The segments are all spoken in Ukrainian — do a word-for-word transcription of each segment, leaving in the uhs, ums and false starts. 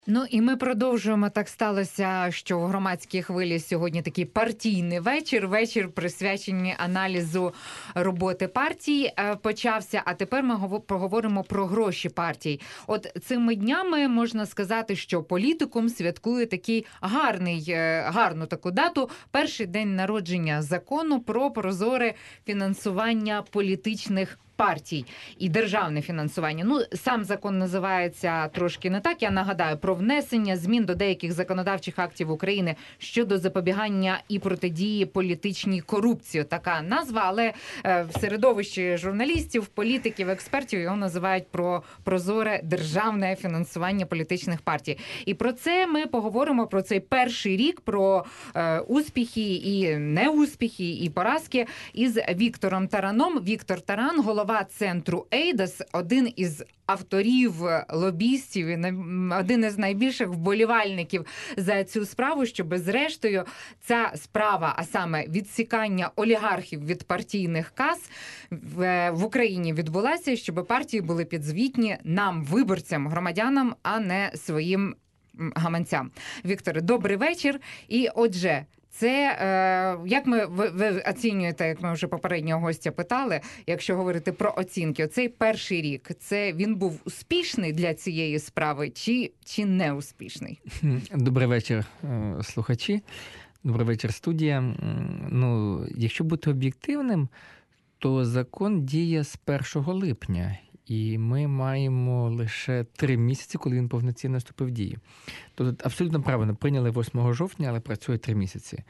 Ну і ми продовжуємо. Так сталося, що в громадській хвилі сьогодні такий партійний вечір, вечір присвячений аналізу роботи партій почався, а тепер ми поговоримо про гроші партій. От цими днями можна сказати, що політикум святкує такий гарний, гарну таку дату, перший день народження закону про прозоре фінансування політичних партій і державне фінансування. Ну, сам закон називається трошки не так, я нагадаю, про внесення змін до деяких законодавчих актів України щодо запобігання і протидії політичній корупції. Така назва, але в середовищі журналістів, політиків, експертів його називають про прозоре державне фінансування політичних партій. І про це ми поговоримо, про цей перший рік, про е, успіхи і неуспіхи, і поразки із Віктором Тараном. Віктор Таран, голова центру Ейдас, один із авторів, лобістів, один із найбільших вболівальників за цю справу, щоб зрештою ця справа, а саме відсікання олігархів від партійних кас в, в Україні відбулася, щоб партії були підзвітні нам, виборцям, громадянам, а не своїм гаманцям. Вікторе, добрий вечір. І отже, це, е, як ми, ви, ви оцінюєте, як ми вже попереднього гостя питали, якщо говорити про оцінки, оцей перший рік, це він був успішний для цієї справи чи, чи не успішний? Добрий вечір, слухачі. Добрий вечір, студія. Ну, якщо бути об'єктивним, то закон діє з першого липня. І ми маємо лише три місяці, коли він повноцінно вступив в дію. Тобто абсолютно правильно, прийняли восьмого жовтня, але працює три місяці.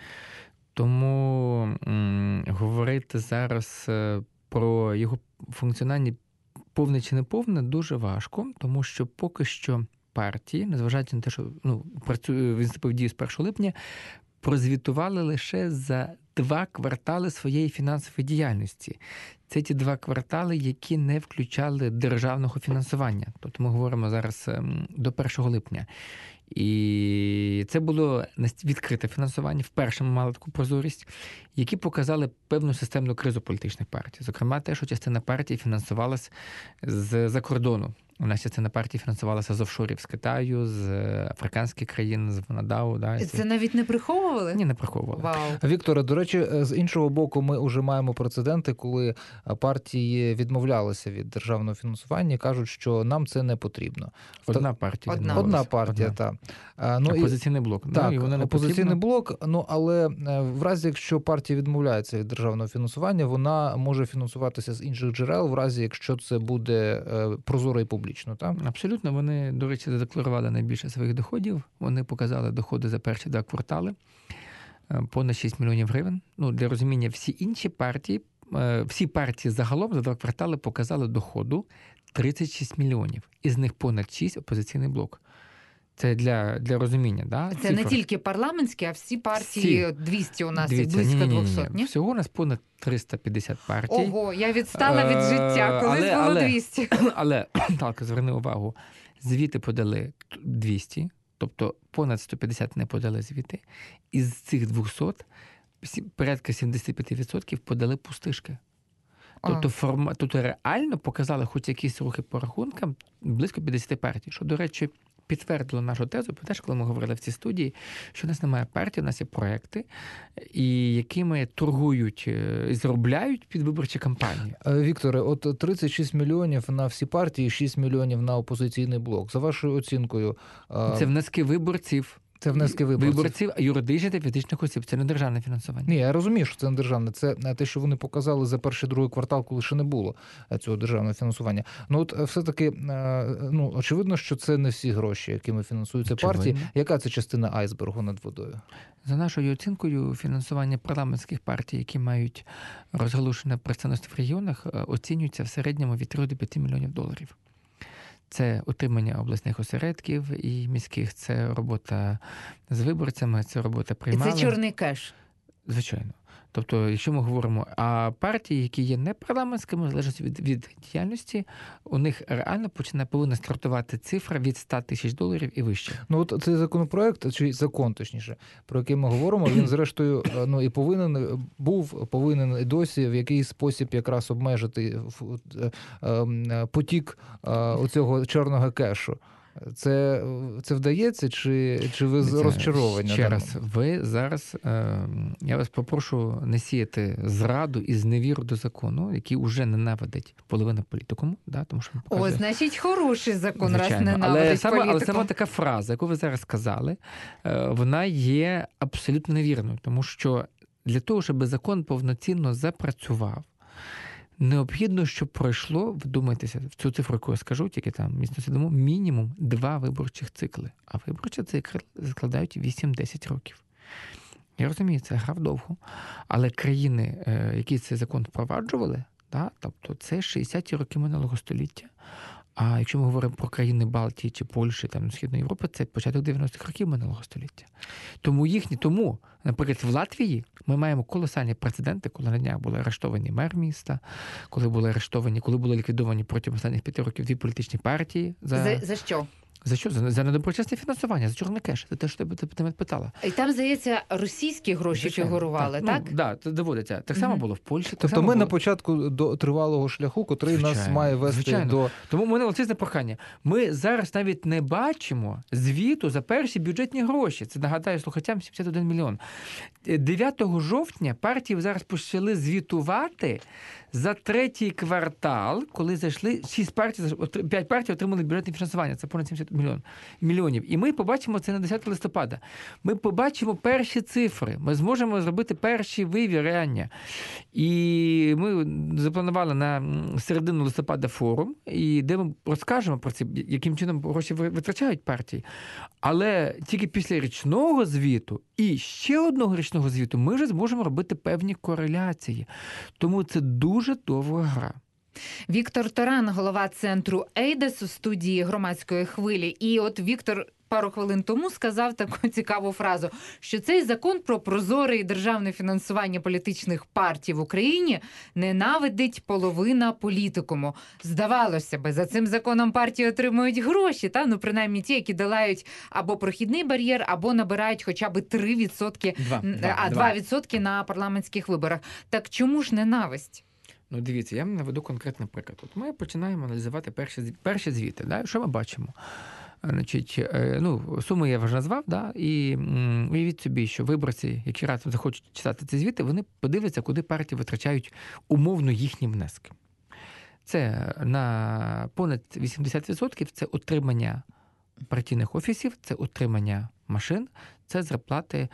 Тому м- говорити зараз про його функціонування повне чи не повне дуже важко, тому що поки що партії, незважаючи на те, що ну, працює, він вступив в дію з першого липня, прозвітували лише за два квартали своєї фінансової діяльності. Це ті два квартали, які не включали державного фінансування. Тобто ми говоримо зараз до першого липня. І це було відкрите фінансування, вперше ми мали таку прозорість, які показали певну системну кризу політичних партій. Зокрема, те, що частина партій фінансувалась з-за кордону. У нас частина партій фінансувалася з офшорів, з Китаю, з африканських країн, з Ванадау. Да, це навіть не приховували? Ні, не приховували. Вау. Вікторе, до речі, з іншого боку, ми вже маємо прецеденти, коли партії відмовлялися від державного фінансування і кажуть, що нам це не потрібно. Одна партія. Одна, Одна партія, так. Ну, опозиційний блок. Так, ну, і опозиційний блок, ну, але в разі, якщо партія відмовляється від державного фінансування, вона може фінансуватися з інших джерел, в разі, якщо це буде прозоро і публічно, так? Абсолютно. Вони, до речі, задекларували найбільше своїх доходів. Вони показали доходи за перші два квартали. Понад шість мільйонів гривень. Ну, для розуміння, всі інші партії, всі партії загалом за два квартали показали доходу тридцять шість мільйонів. Із них понад шість опозиційний блок. Це для, для розуміння, да? Це цифр. Не тільки парламентські, а всі партії, всі. двісті у нас, Дивіться, близько ні, ні, ні, двісті, ні? Всього у нас понад триста п'ятдесят партій. Ого, я відстала від життя, колись але, було але, двісті. Але, так, зверни увагу, звіти подали двісті, тобто понад сто п'ятдесят не подали звіти. Із цих двохсот порядка сімдесят п'ять відсотків подали пустишки. Тобто, форма, тобто реально показали хоч якісь рухи по рахункам близько п'ятдесят партій, що, до речі, підтвердило нашу тезу, теж, коли ми говорили в цій студії, що у нас немає партії, у нас є проекти, і якими торгують і заробляють підвиборчі кампанії. Вікторе, от тридцять шість мільйонів на всі партії, шість мільйонів на опозиційний блок. За вашою оцінкою... Це внески виборців. Це внески виборців. Виборців, юридичних та фізичних осіб. Це не державне фінансування. Ні, я розумію, що це не державне. Це те, що вони показали за перший, другий квартал, коли ще не було цього державного фінансування. Ну от все-таки, ну, очевидно, що це не всі гроші, якими фінансуються очевидно. партії. Яка це частина айсбергу над водою? За нашою оцінкою, фінансування парламентських партій, які мають розгалушене представництво в регіонах, оцінюється в середньому від трьох до п'яти мільйонів доларів. Це утримання обласних осередків і міських, це робота з виборцями, це робота приймалень. І це чорний кеш? Звичайно. Тобто, якщо ми говоримо, а партії, які є непарламентськими, залежить від, від діяльності, у них реально починає повинна стартувати цифра від ста тисяч доларів і вище. Ну от цей законопроект, чи закон, точніше, про який ми говоримо, він зрештою ну і повинен був повинен і досі в якийсь спосіб якраз обмежити потік оцього чорного кешу. Це, це вдається, чи, чи ви Дивіться, розчаровані? Ще раз, ви зараз, е, я вас попрошу не сіяти зраду і зневіру до закону, який уже ненавидить половина політикуму, да, тому що він показує... О, значить, хороший закон, Звичайно. раз ненавидить але саме, політику. але саме така фраза, яку ви зараз сказали, е, вона є абсолютно невірною, тому що для того, щоб закон повноцінно запрацював, необхідно, щоб пройшло, вдумайтеся, в цю цифру, яку я скажу, тільки там міцно сидимо, мінімум два виборчих цикли. А виборчі цикли складають вісім-десять років. Я розумію, це гра вдовго. Але країни, які цей закон впроваджували, да, тобто це шістдесяті роки минулого століття. А якщо ми говоримо про країни Балтії чи Польщі, там, Східної Європи, це початок дев'яностих років минулого століття. Тому їхні, тому, наприклад, в Латвії ми маємо колосальні прецеденти, коли на днях були арештовані мер міста, коли були арештовані, коли були ліквідовані протягом останніх п'яти років дві політичні партії. За, за, за що? За що? За, за недоброчесне фінансування, за чорний кеш. Це те, що ти, ти, ти мене питала. І там, здається, російські гроші Звичайно, фігурували, так? Ну, да, це доводиться. Так само Мгм. було в Польщі. Так Тобто само ми було... на початку до тривалого шляху, котрий нас Звичайно, має вести звичайно. до... Тому в мене величезне прохання. Ми зараз навіть не бачимо звіту за перші бюджетні гроші. Це, нагадаю слухачам, сімдесят один мільйон. дев'ятого жовтня партії зараз почали звітувати за третій квартал, коли зайшли, шість партій, п'ять партій отримали бюджетне фінансування. Це понад сімдесят мільйон, мільйонів. І ми побачимо це на десятого листопада. Ми побачимо перші цифри. Ми зможемо зробити перші вивіряння. І ми запланували на середину листопада форум, і де ми розкажемо про це, яким чином гроші витрачають партії. Але тільки після річного звіту і ще одного річного звіту ми вже зможемо робити певні кореляції. Тому це дуже довга гра. Віктор Таран, голова центру Ейдес у студії Громадської хвилі. І от Віктор пару хвилин тому сказав таку цікаву фразу, що цей закон про прозоре і державне фінансування політичних партій в Україні ненавидить половина політикуму. Здавалося би, за цим законом партії отримують гроші, та? Ну, принаймні ті, які долають або прохідний бар'єр, або набирають хоча б три відсотки, Два, два, а два. два відсотки на парламентських виборах. Так чому ж ненависть? Ну, дивіться, я вам наведу конкретний приклад. От ми починаємо аналізувати перші, перші звіти. Да? Що ми бачимо? Значить, ну, суми я вже назвав, да? І м, уявіть собі, що виборці, які разом захочуть читати ці звіти, вони подивляться, куди партії витрачають умовно їхні внески. Це на понад вісімдесят відсотків це отримання партійних офісів, це отримання машин, це зарплати е,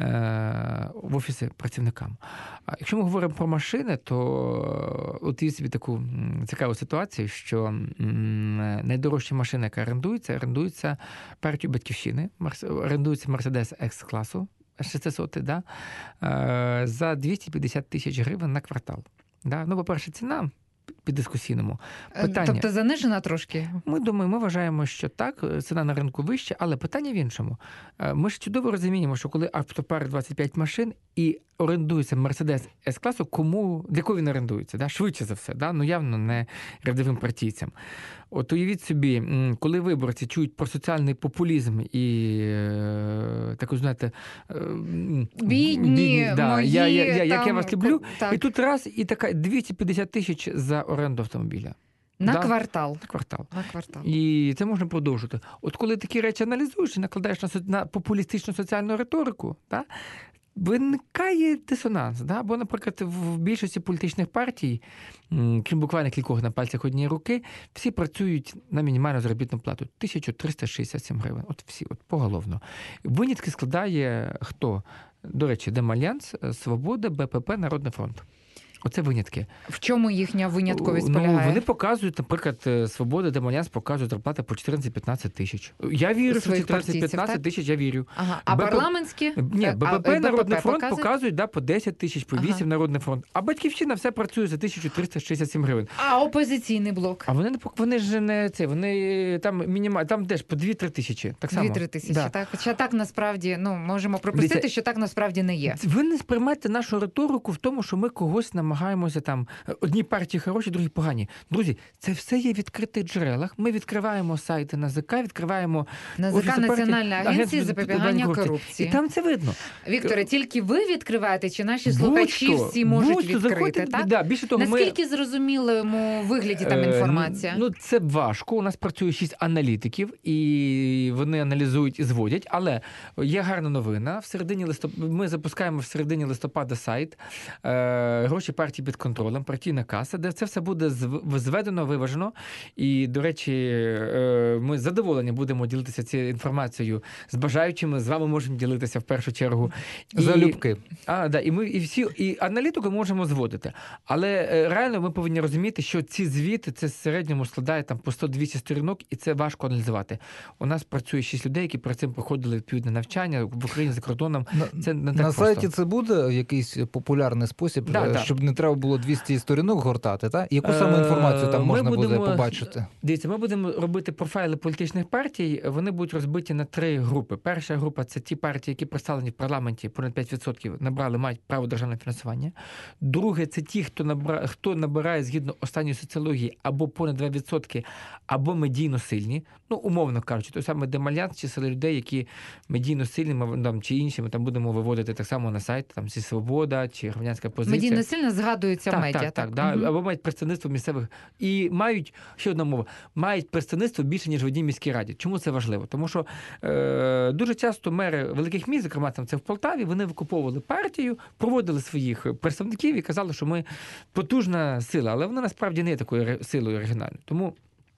в офісі працівникам. А якщо ми говоримо про машини, то от є собі таку цікаву ситуацію, що м, найдорожча машина, яка орендується, орендується партією Батьківщини, орендується Мерседес С-класу, шістсот, да, е, за двісті п'ятдесят тисяч гривень на квартал. Да? Ну, по-перше, ціна піддискусійному. Питання. Тобто занижена трошки? Ми думаємо, ми вважаємо, що так, ціна на ринку вища, але питання в іншому. Ми ж чудово розуміємо, що коли автопарк двадцять п'ять машин і орендується Мерседес С-класу, кому, для кого він орендується? Да? Швидше за все, да? Ну явно не рядовим партійцям. От уявіть собі, коли виборці чують про соціальний популізм і таку, знаєте, бідні, бідні да, мої, я, я, я, там, як я вас люблю, так. І тут раз, і така двісті п'ятдесят тисяч за оренду автомобіля. На да? квартал. На квартал. На квартал. І це можна продовжити. От коли такі речі аналізуєш і накладаєш на, на популістичну соціальну риторику, да, виникає дисонанс. Да? Бо, наприклад, в більшості політичних партій, крім буквально кількох на пальцях однієї руки, всі працюють на мінімальну заробітну плату – тисяча триста шістдесят сім гривень. От всі, от поголовно. Винятки складає хто? До речі, Демальянс, Свобода, БПП, Народний фронт. Оце винятки. В чому їхня винятковість ну, полягає? Вони показують, наприклад, Свобода, Демальянс показують зарплати по чотирнадцять-п'ятнадцять тисяч. Я вірю, що чотирнадцять-п'ятнадцять тисяч, я вірю. Ага. А БП... парламентські? Ні, БПП, а, Народний БПП фронт показують? показують да, по десять тисяч, по вісім ага. Народний фронт. А Батьківщина все працює за тисяча триста шістдесят сім гривень. А опозиційний блок? А вони не вони ж не це, вони там мінімально, там теж по дві-три тисячі. Так само. дві-три тисячі, да. так. Хоча так насправді, ну, можемо припустити, Дивіться, що так насправді не є. Ви не сприймайте нашу риторику в тому, що ми когось намагаємо намагаємося там, одні партії хороші, другі погані. Друзі, це все є в відкритих джерелах. Ми відкриваємо сайти НАЗК, відкриваємо НАЗК Офіс партії, Національної агенції Агентство запобігання корупції. корупції. І там це видно. Вікторе, тільки ви відкриваєте, чи наші слухачі Будь-що, всі можуть будь-що, відкрити, заходьте, так? Да, більше того, Наскільки ми... зрозумілому вигляді там Е, інформація? Ну, це важко. У нас працює шість аналітиків, і вони аналізують і зводять. Але є гарна новина. В середині листоп... Ми запускаємо в середині листопада сайт е, «Гроші партії під контролем», партійна каса, де це все буде зведено, виважено. І, до речі, е, ми з задоволенням будемо ділитися цією інформацією з бажаючими. З вами можемо ділитися в першу чергу. І... Залюбки. А, да, і ми і всі, і аналітику можемо зводити. Але е, реально ми повинні розуміти, що ці звіти, це в середньому складає там по сто-двісті сторінок, і це важко аналізувати. У нас працює шість людей, які перед цим проходили відповідне навчання в Україні, за кордоном. На, це не так на просто. сайті це буде якийсь популярний спосіб, Да, да. щоб не треба було двісті сторінок гортати, так? Яку саме інформацію там Ми можна будемо, буде побачити? Дивіться, ми будемо робити профайли політичних партій, вони будуть розбиті на три групи. Перша група – це ті партії, які представлені в парламенті, понад п'ять відсотків набрали, мають право державного фінансування. Друге – це ті, хто набирає, хто набирає згідно останньої соціології або понад два відсотки, або медійно сильні. Ну, умовно кажучи, той саме Демальянс чи сили людей, які медійно сильні, ми там, чи інші, ми там будемо виводити так само на сайт, там «Зі Свобода» чи «Громадянська позиція». Медійно сильно згадуються так, в медіа. Так, так, так. так. Угу. Або мають представництво місцевих. І мають, ще одна мова, мають представництво більше, ніж в одній міській раді. Чому це важливо? Тому що е, дуже часто мери великих міст, зокрема там це в Полтаві, вони викуповували партію, проводили своїх представників і казали, що ми потужна сила. Але вона насправді не є такою силою оригінальною. Тому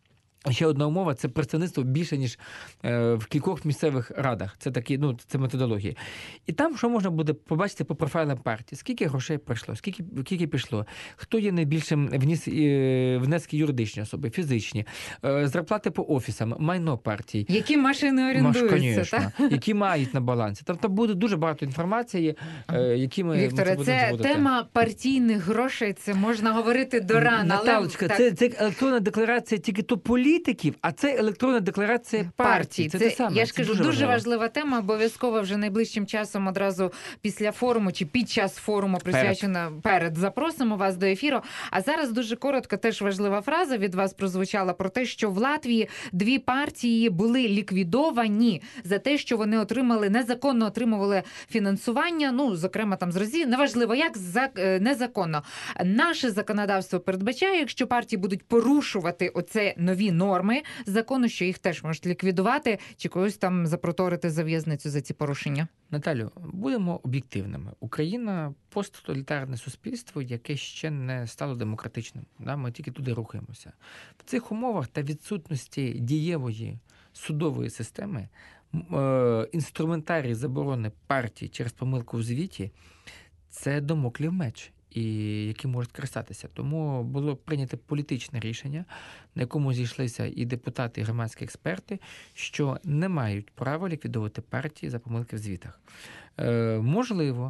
ще одна умова – це представництво більше, ніж е, в кількох місцевих радах. Це такі, ну, це методології. І там, що можна буде побачити по профайлам партії, скільки грошей прийшло, скільки, скільки пішло, хто є найбільшим вніс, е, внески юридичні особи, фізичні, е, зарплати по офісам, майно партій. Які машини орендуються, Маш, так? Які мають на балансі. Там, там буде дуже багато інформації, е, які ми, Вікторе, ми це це зводити. тема партійних грошей, це можна говорити до рана. Наталочка, але... це, це електронна декларація тільки то політиків, а це електронна декларація партії. Це, це, те саме. я ж це кажу, дуже, дуже важливо. важлива тема. Обов'язково вже найближчим часом одразу після форуму чи під час форуму присвячена перед. перед запросимо вас до ефіру. А зараз дуже коротко теж важлива фраза від вас прозвучала про те, що в Латвії дві партії були ліквідовані за те, що вони отримали, незаконно отримували фінансування, ну, зокрема, там з Росії, неважливо як, за, незаконно. Наше законодавство передбачає, якщо партії будуть порушувати оце нові норми закону, що їх теж можуть ліквідувати чи когось там запроторити за в'язницю за ці порушення. Наталю, будемо об'єктивними. Україна – посттоталітарне суспільство, яке ще не стало демократичним. Ми тільки туди рухаємося. В цих умовах та відсутності дієвої судової системи інструментарій заборони партії через помилку в звіті – це домоклів меч, і які можуть користатися. Тому було прийнято політичне рішення, на якому зійшлися і депутати, і громадські експерти, що не мають права ліквідовувати партії за помилки в звітах. Е, можливо,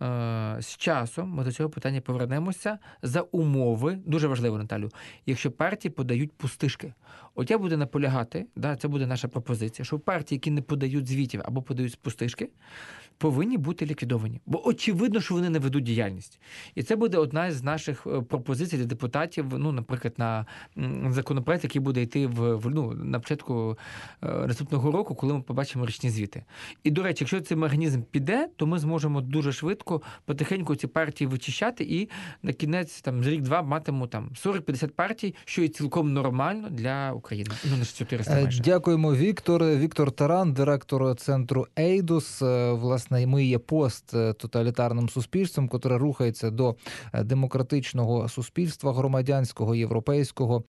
е, з часом ми до цього питання повернемося за умови, дуже важливо, Наталю, якщо партії подають пустишки. От я буду наполягати, да, це буде наша пропозиція, що партії, які не подають звітів або подають пустишки, повинні бути ліквідовані. Бо очевидно, що вони не ведуть діяльність. І це буде одна з наших пропозицій для депутатів, ну, наприклад, на законопроект, який буде йти в, в ну, на початку наступного року, коли ми побачимо річні звіти. І, до речі, якщо цей механізм піде, то ми зможемо дуже швидко, потихеньку ці партії вичищати і на кінець, там, за рік-два матимемо там сорок-п'ятдесят партій, що є цілком нормально для України. Ну, на чотириста майже. Дякуємо, Віктор. Віктор Таран, директор центру Ейдус. Власне, ми є посттоталітарним суспільством, котре рухається до демократичного суспільства, громадянського, європейського.